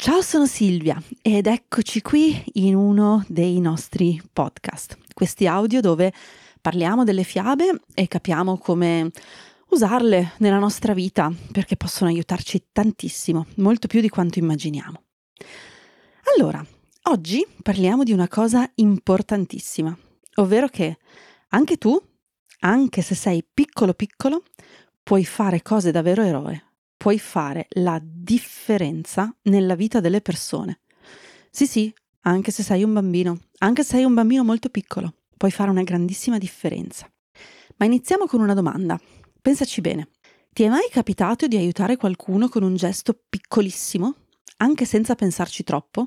Ciao, sono Silvia ed eccoci qui in uno dei nostri podcast, questi audio dove parliamo delle fiabe e capiamo come usarle nella nostra vita perché possono aiutarci tantissimo, molto più di quanto immaginiamo. Allora, oggi parliamo di una cosa importantissima, ovvero che anche tu, anche se sei piccolo piccolo, puoi fare cose davvero eroe. Puoi fare la differenza nella vita delle persone. Sì, anche se sei un bambino, anche se sei un bambino molto piccolo, puoi fare una grandissima differenza. Ma iniziamo con una domanda. Pensaci bene. Ti è mai capitato di aiutare qualcuno con un gesto piccolissimo, anche senza pensarci troppo?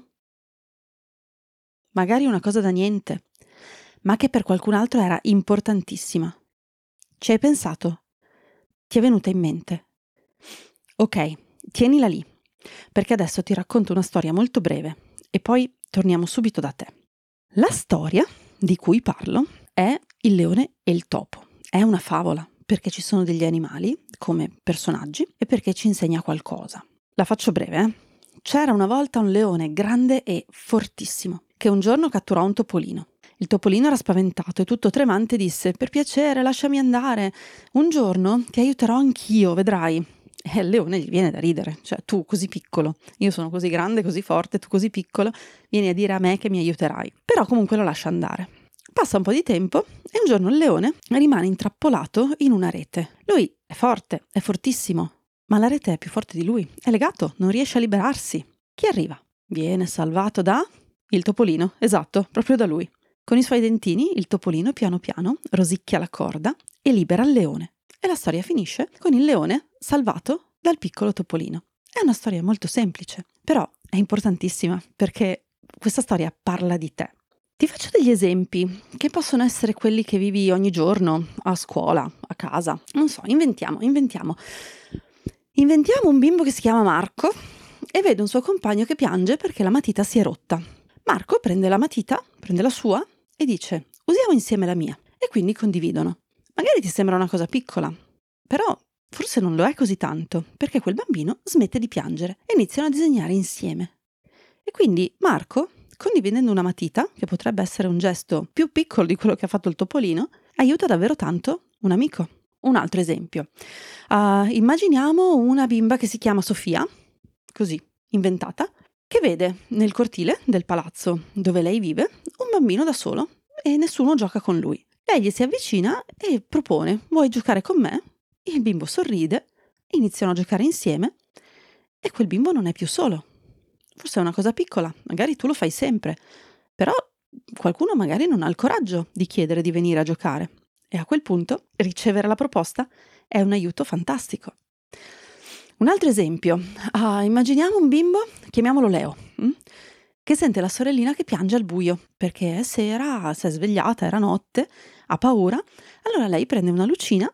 Magari una cosa da niente, ma che per qualcun altro era importantissima. Ci hai pensato? Ti è venuta in mente? Ok, tienila lì, perché adesso ti racconto una storia molto breve e poi torniamo subito da te. La storia di cui parlo è Il leone e il topo. È una favola, perché ci sono degli animali come personaggi e perché ci insegna qualcosa. La faccio breve, C'era una volta un leone grande e fortissimo, che un giorno catturò un topolino. Il topolino era spaventato e tutto tremante disse: «Per piacere, lasciami andare. Un giorno ti aiuterò anch'io, vedrai». E al leone gli viene da ridere, cioè tu così piccolo, io sono così grande, così forte, tu così piccolo, vieni a dire a me che mi aiuterai. Però comunque lo lascia andare. Passa un po' di tempo e un giorno il leone rimane intrappolato in una rete. Lui è forte, è fortissimo, ma la rete è più forte di lui, è legato, non riesce a liberarsi. Chi arriva? Viene salvato da il topolino, esatto, proprio da lui. Con i suoi dentini il topolino piano piano rosicchia la corda e libera il leone. E la storia finisce con il leone salvato dal piccolo topolino. È una storia molto semplice, però è importantissima perché questa storia parla di te. Ti faccio degli esempi che possono essere quelli che vivi ogni giorno, a scuola, a casa. Non so, inventiamo. Inventiamo un bimbo che si chiama Marco e vede un suo compagno che piange perché la matita si è rotta. Marco prende la matita, prende la sua e dice: «Usiamo insieme la mia». E quindi condividono. Magari ti sembra una cosa piccola, però forse non lo è così tanto, perché quel bambino smette di piangere e iniziano a disegnare insieme. E quindi Marco, condividendo una matita, che potrebbe essere un gesto più piccolo di quello che ha fatto il topolino, aiuta davvero tanto un amico. Un altro esempio. Immaginiamo una bimba che si chiama Sofia, così, inventata, che vede nel cortile del palazzo dove lei vive un bambino da solo e nessuno gioca con lui. Lei gli si avvicina e propone: «Vuoi giocare con me?» Il bimbo sorride, iniziano a giocare insieme e quel bimbo non è più solo. Forse è una cosa piccola, magari tu lo fai sempre, però qualcuno magari non ha il coraggio di chiedere di venire a giocare e a quel punto ricevere la proposta è un aiuto fantastico. Un altro esempio, immaginiamo un bimbo, chiamiamolo Leo, che sente la sorellina che piange al buio perché è sera, si è svegliata, era notte, ha paura. Allora Leo prende una lucina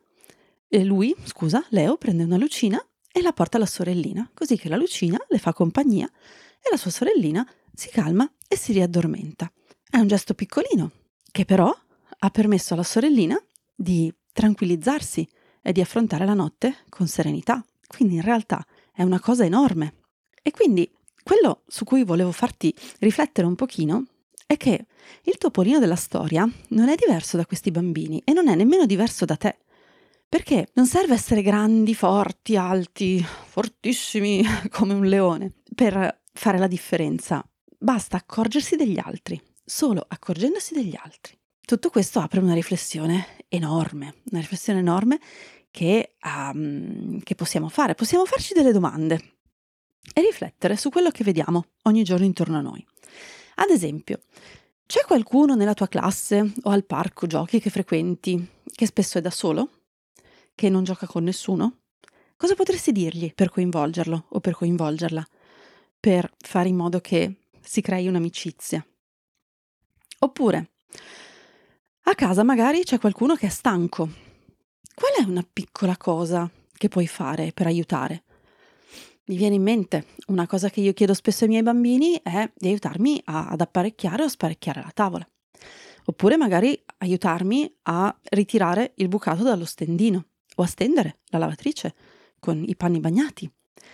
e la porta alla sorellina, così che la lucina le fa compagnia e la sua sorellina si calma e si riaddormenta. È un gesto piccolino, che però ha permesso alla sorellina di tranquillizzarsi e di affrontare la notte con serenità. Quindi in realtà è una cosa enorme. E quindi quello su cui volevo farti riflettere un pochino è che il topolino della storia non è diverso da questi bambini e non è nemmeno diverso da te. Perché non serve essere grandi, forti, alti, fortissimi come un leone per fare la differenza. Basta accorgersi degli altri, solo accorgendosi degli altri. Tutto questo apre una riflessione enorme che possiamo fare. Possiamo farci delle domande e riflettere su quello che vediamo ogni giorno intorno a noi. Ad esempio, c'è qualcuno nella tua classe o al parco giochi che frequenti che spesso è da solo? Che non gioca con nessuno? Cosa potresti dirgli per coinvolgerlo o per coinvolgerla? Per fare in modo che si crei un'amicizia. Oppure, a casa magari c'è qualcuno che è stanco. Qual è una piccola cosa che puoi fare per aiutare? Mi viene in mente una cosa che io chiedo spesso ai miei bambini è di aiutarmi ad apparecchiare o sparecchiare la tavola. Oppure magari aiutarmi a ritirare il bucato dallo stendino o a stendere la lavatrice con i panni bagnati.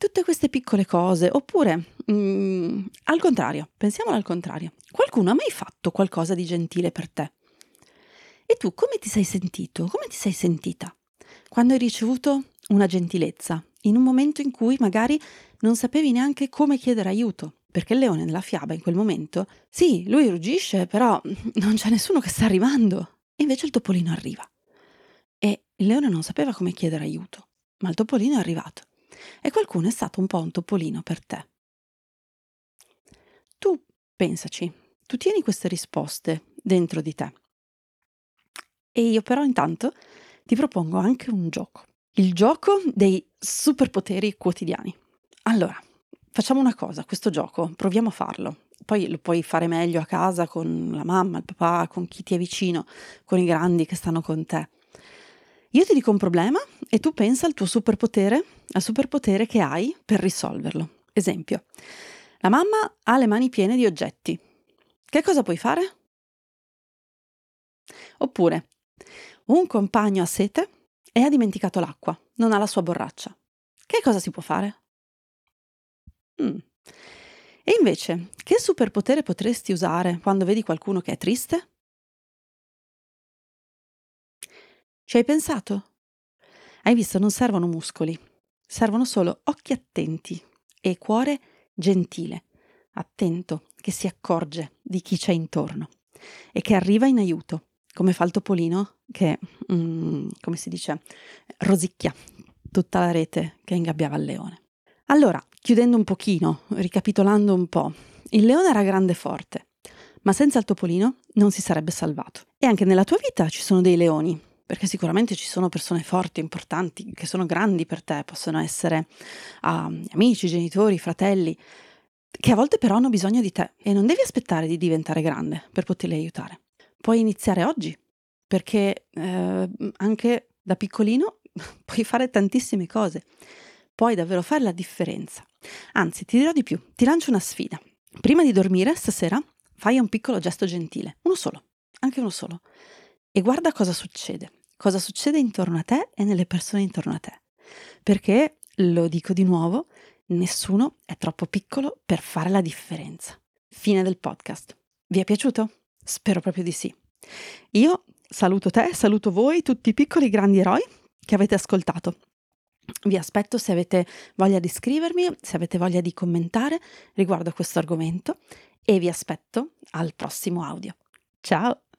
Tutte queste piccole cose, oppure al contrario, pensiamolo al contrario. Qualcuno ha mai fatto qualcosa di gentile per te? E tu come ti sei sentito? Come ti sei sentita? Quando hai ricevuto una gentilezza, in un momento in cui magari non sapevi neanche come chiedere aiuto, perché il leone nella fiaba in quel momento, sì, lui ruggisce, però non c'è nessuno che sta arrivando. E invece il topolino arriva. E il leone non sapeva come chiedere aiuto, ma il topolino è arrivato. E qualcuno è stato un po' un topolino per te. Tu pensaci, tu tieni queste risposte dentro di te. E io però intanto ti propongo anche un gioco. Il gioco dei superpoteri quotidiani. Allora, facciamo una cosa, questo gioco, proviamo a farlo. Poi lo puoi fare meglio a casa con la mamma, il papà, con chi ti è vicino, con i grandi che stanno con te. Io ti dico un problema e tu pensa al tuo superpotere, al superpotere che hai per risolverlo. Esempio, la mamma ha le mani piene di oggetti. Che cosa puoi fare? Oppure, un compagno ha sete e ha dimenticato l'acqua, non ha la sua borraccia. Che cosa si può fare? Mm. E invece, che superpotere potresti usare quando vedi qualcuno che è triste? Ci hai pensato? Hai visto, non servono muscoli, servono solo occhi attenti e cuore gentile, attento, che si accorge di chi c'è intorno e che arriva in aiuto, come fa il topolino che, come si dice, rosicchia tutta la rete che ingabbiava il leone. Allora, chiudendo un pochino, ricapitolando un po', il leone era grande e forte, ma senza il topolino non si sarebbe salvato. E anche nella tua vita ci sono dei leoni, perché sicuramente ci sono persone forti, importanti, che sono grandi per te, possono essere amici, genitori, fratelli, che a volte però hanno bisogno di te e non devi aspettare di diventare grande per poterli aiutare. Puoi iniziare oggi, perché anche da piccolino puoi fare tantissime cose, puoi davvero fare la differenza. Anzi, ti dirò di più, ti lancio una sfida. Prima di dormire stasera fai un piccolo gesto gentile, uno solo, anche uno solo, e guarda cosa succede intorno a te e nelle persone intorno a te. Perché, lo dico di nuovo, nessuno è troppo piccolo per fare la differenza. Fine del podcast. Vi è piaciuto? Spero proprio di sì. Io saluto te, saluto voi, tutti i piccoli grandi eroi che avete ascoltato. Vi aspetto se avete voglia di scrivermi, se avete voglia di commentare riguardo a questo argomento e vi aspetto al prossimo audio. Ciao!